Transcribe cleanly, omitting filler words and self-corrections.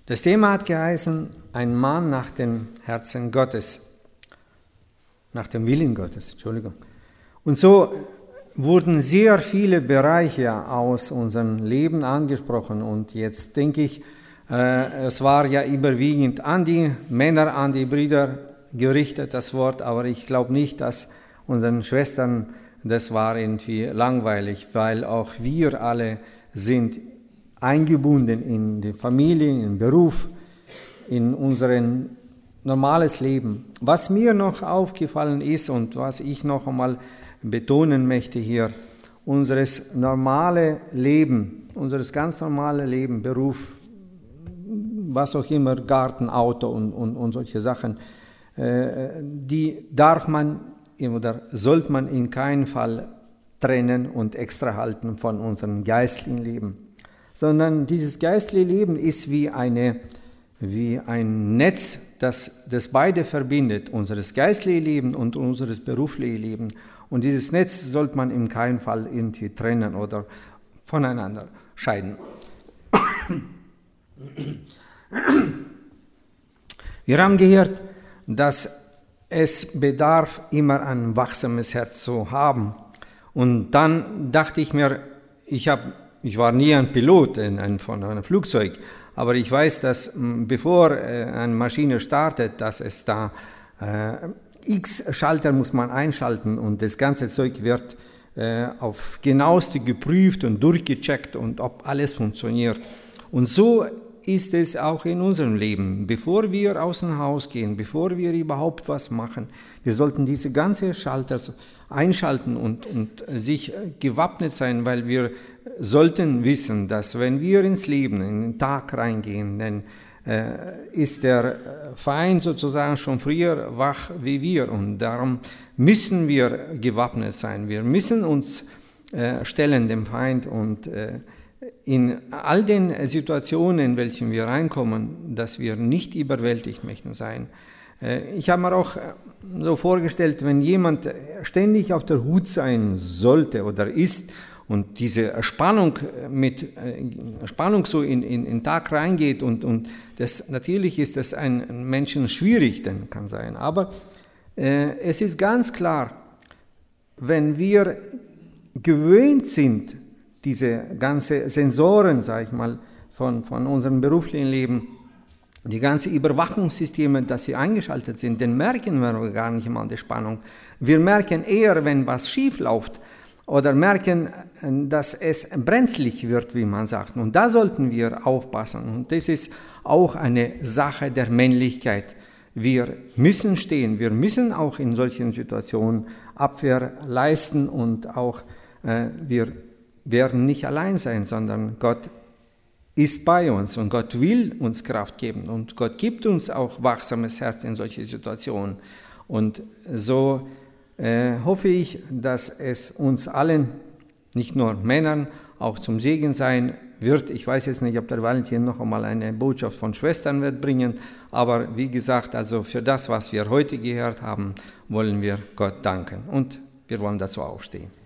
Das Thema hat geheißen, ein Mann nach dem Herzen Gottes, nach dem Willen Gottes, Entschuldigung. Und so wurden sehr viele Bereiche aus unserem Leben angesprochen und jetzt denke ich, es war ja überwiegend an die Männer, an die Brüder gerichtet, das Wort, aber ich glaube nicht, dass unseren Schwestern das war irgendwie langweilig, weil auch wir alle sind eingebunden in die Familie, in den Beruf, in unser normales Leben. Was mir noch aufgefallen ist und was ich noch einmal betonen möchte hier, unseres ganz normale Leben, Beruf, was auch immer, Garten, Auto und solche Sachen, die darf man oder sollte man in keinem Fall trennen und extra halten von unserem geistlichen Leben. Sondern dieses geistliche Leben ist wie ein Netz, das beide verbindet, unseres geistlichen Leben und unseres beruflichen Leben. Und dieses Netz sollte man in keinem Fall irgendwie trennen oder voneinander scheiden. Wir haben gehört, dass es bedarf, immer ein wachsames Herz zu haben. Und dann dachte ich mir, ich war nie ein Pilot von einem Flugzeug, aber ich weiß, dass bevor eine Maschine startet, dass es da X-Schalter muss man einschalten und das ganze Zeug wird auf genaueste geprüft und durchgecheckt und ob alles funktioniert. Und so ist es auch in unserem Leben. Bevor wir aus dem Haus gehen, bevor wir überhaupt was machen, wir sollten diese ganzen Schalter einschalten und sich gewappnet sein, weil wir sollten wissen, dass wenn wir ins Leben, in den Tag reingehen, dann ist der Feind sozusagen schon früher wach wie wir und darum müssen wir gewappnet sein. Wir müssen uns stellen dem Feind und in all den Situationen, in welchen wir reinkommen, dass wir nicht überwältigt möchten sein. Ich habe mir auch so vorgestellt, wenn jemand ständig auf der Hut sein sollte oder ist und diese Spannung so in den Tag reingeht und das natürlich ist das ein Menschen schwierig, dann kann sein. Aber es ist ganz klar, wenn wir gewöhnt sind, diese ganzen Sensoren, sage ich mal, von unserem beruflichen Leben, die ganzen Überwachungssysteme, dass sie eingeschaltet sind, dann merken wir gar nicht mal die Spannung. Wir merken eher, wenn was schief läuft oder merken, dass es brenzlig wird, wie man sagt. Und da sollten wir aufpassen. Und das ist auch eine Sache der Männlichkeit. Wir müssen stehen, wir müssen auch in solchen Situationen Abwehr leisten und auch wir werden nicht allein sein, sondern Gott ist bei uns und Gott will uns Kraft geben und Gott gibt uns auch wachsames Herz in solche Situationen. Und so hoffe ich, dass es uns allen, nicht nur Männern, auch zum Segen sein wird. Ich weiß jetzt nicht, ob der Valentin noch einmal eine Botschaft von Schwestern wird bringen, aber wie gesagt, also für das, was wir heute gehört haben, wollen wir Gott danken und wir wollen dazu aufstehen.